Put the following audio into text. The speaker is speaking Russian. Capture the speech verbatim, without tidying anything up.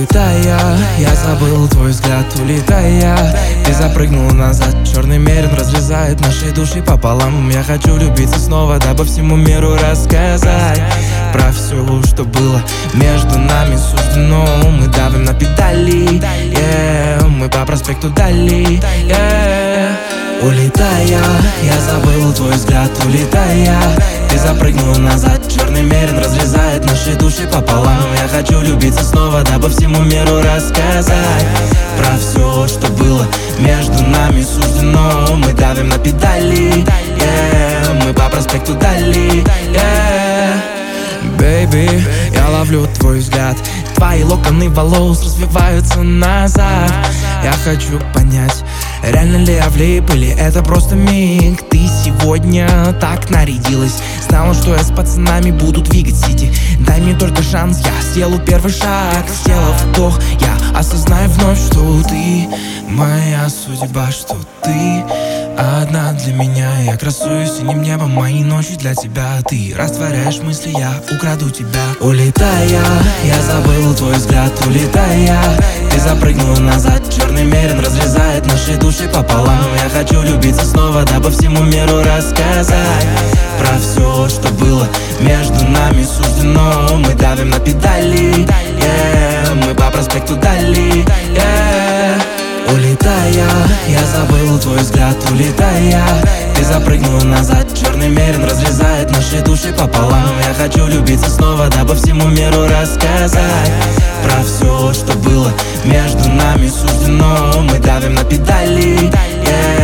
Улетая, я забыл твой взгляд, улетая. Ты запрыгнул назад, черный мерин разрезает наши души пополам. Я хочу любиться снова, дабы всему миру рассказать про все, что было между нами суждено. Мы давим на педали, yeah, мы по проспекту Дали, yeah. Улетая, я забыл твой взгляд, улетая. Ты запрыгнул назад, черный мерин разрезает наши души пополам. Я хочу любиться снова, дабы всему миру рассказать про все, что было между нами суждено. Мы давим на педали, yeah, мы по проспекту Дали, yeah. Бэйби, я ловлю твой взгляд, твои локоны волос развиваются назад. Я хочу понять, реально ли я влип или это просто миг. Ты сегодня так нарядилась, знала, что я с пацанами буду двигать сити. Дай мне только шанс, я сделаю первый шаг. Сделав вдох, я осознаю вновь, что ты моя судьба, что ты одна для меня. Я красуюсь синим небом, мои ночи для тебя. Ты растворяешь мысли, я украду тебя. Улетая, я забыл твой взгляд, улетая. Ты запрыгнул назад, черный мерин разрезает наши души пополам. Я хочу любиться снова, дабы всему миру рассказать про все, что было между нами суждено. Мы давим на педали, yeah, мы по проспекту Дали, yeah. Улетая, я забыл твой взгляд, улетая. Ты запрыгнул назад, черный мерин разрезает наши души пополам. Я хочу любиться снова, дабы всему миру рассказать про все, что было между нами суждено. Мы давим на педали, yeah.